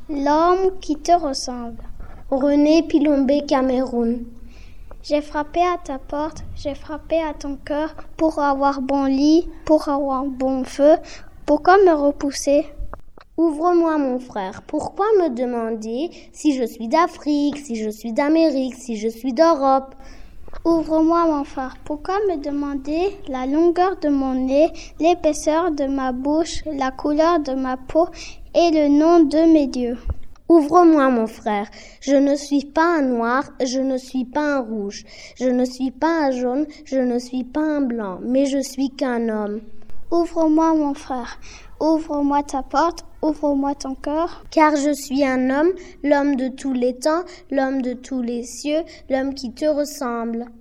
L'homme qui te ressemble. René Pilombé, Cameroun. J'ai frappé à ta porte, j'ai frappé à ton cœur pour avoir bon lit, pour avoir bon feu. Pourquoi me repousser? Ouvre-moi mon frère, pourquoi me demander si je suis d'Afrique, si je suis d'Amérique, si je suis d'Europe? Ouvre-moi mon frère, pourquoi me demander la longueur de mon nez, l'épaisseur de ma bouche, la couleur de ma peau et le nom de mes dieux? Ouvre-moi mon frère, je ne suis pas un noir, je ne suis pas un rouge, je ne suis pas un jaune, je ne suis pas un blanc, mais je suis qu'un homme. Ouvre-moi mon frère, ouvre-moi ta porte, ouvre-moi ton cœur. Car je suis un homme, l'homme de tous les temps, l'homme de tous les cieux, l'homme qui te ressemble.